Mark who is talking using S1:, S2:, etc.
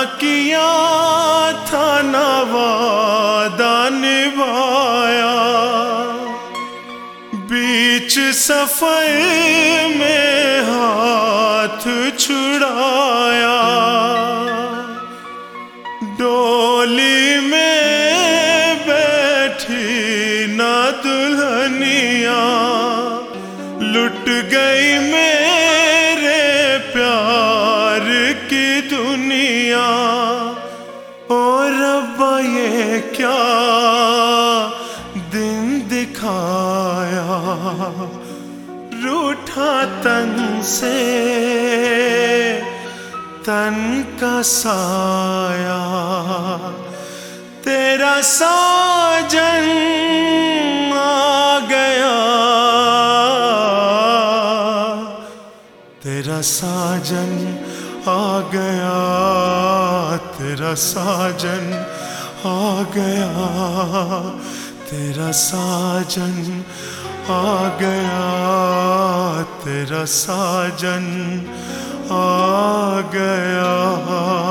S1: किया था ना वादा निभाया, बीच सफर में हाथ छुड़ाया। डोली में बैठी ना दुल्हनिया, लुट गई मेरे प्यार की दुनिया। ओ रब्बा ये क्या दिन दिखाया, रूठा तन से तन का साया। तेरा साजन आ गया, तेरा साजन आ गया, तेरा साजन आ गया, तेरा साजन आ गया, तेरा साजन आ गया।